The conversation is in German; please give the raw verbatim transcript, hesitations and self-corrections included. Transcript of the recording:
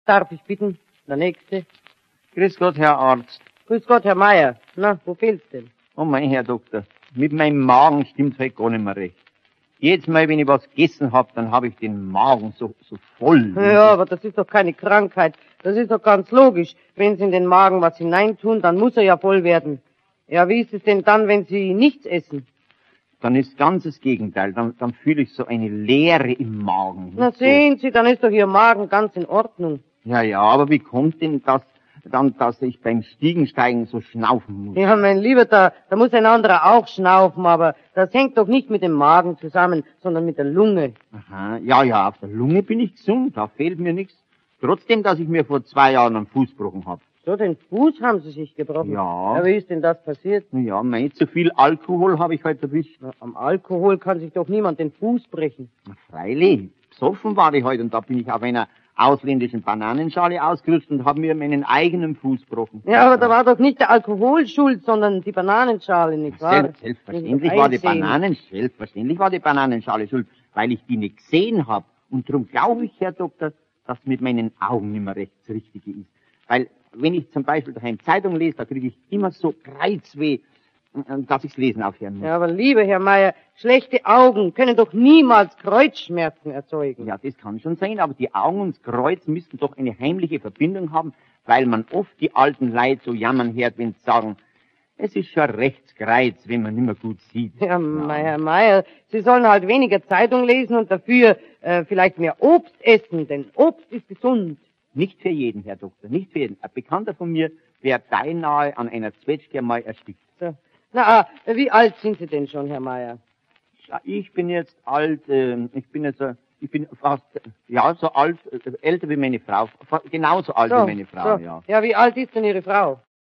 darf ich bitten? Der Nächste. Grüß Gott, Herr Arzt. Grüß Gott, Herr Meier. Na, wo fehlt's denn? Oh mein Herr Doktor, mit meinem Magen stimmt's halt gar nicht mehr recht. Jedes Mal, wenn ich was gegessen hab, dann habe ich den Magen so, so voll. Ja, aber das ist doch keine Krankheit. Das ist doch ganz logisch. Wenn Sie in den Magen was hineintun, dann muss er ja voll werden. Ja, wie ist es denn dann, wenn Sie nichts essen? Dann ist ganz das Gegenteil. Dann, dann fühle ich so eine Leere im Magen. Na sehen Sie, dann ist doch Ihr Magen ganz in Ordnung. Ja, ja, aber wie kommt denn das dann, dass ich beim Stiegensteigen so schnaufen muss? Ja, mein Lieber, da, da muss ein anderer auch schnaufen, aber das hängt doch nicht mit dem Magen zusammen, sondern mit der Lunge. Aha, ja, ja, auf der Lunge bin ich gesund, da fehlt mir nichts. Trotzdem, dass ich mir vor zwei Jahren einen Fuß gebrochen habe. So, den Fuß haben Sie sich gebrochen? Ja. Ja, wie ist denn das passiert? Ja, mei, zu viel Alkohol habe ich heute erwischt. Na, am Alkohol kann sich doch niemand den Fuß brechen. Na, freilich, besoffen war ich heute und da bin ich auf einer ausländischen Bananenschale ausgerutscht und habe mir meinen eigenen Fuß gebrochen. Ja, aber da war doch nicht der Alkohol schuld, sondern die Bananenschale, nicht wahr? Selbst, selbstverständlich war die Bananen, selbstverständlich war die Bananenschale schuld, weil ich die nicht gesehen habe. Und darum glaube ich, Herr Doktor, dass mit meinen Augen nicht mehr recht das Richtige ist. Weil, wenn ich zum Beispiel daheim Zeitung lese, da kriege ich immer so Kreuzweh, dass ich's lesen aufhören muss. Ja, aber lieber Herr Meier, schlechte Augen können doch niemals Kreuzschmerzen erzeugen. Ja, das kann schon sein, aber die Augen und das Kreuz müssten doch eine heimliche Verbindung haben, weil man oft die alten Leute so jammern hört, wenn sie sagen, es ist schon rechts Kreuz, wenn man nicht mehr gut sieht. Ja, ja. Herr Meier, Sie sollen halt weniger Zeitung lesen und dafür äh, vielleicht mehr Obst essen, denn Obst ist gesund. Nicht für jeden, Herr Doktor, nicht für jeden. Ein Bekannter von mir wäre beinahe an einer Zwetschge mal erstickt. So. Na, äh, wie alt sind Sie denn schon, Herr Meier? Ja, ich bin jetzt alt, äh, ich bin jetzt, äh, ich bin fast, ja, so alt, äh, älter wie meine Frau, genauso alt So, wie meine Frau, so. ja. Ja, wie alt ist denn Ihre Frau?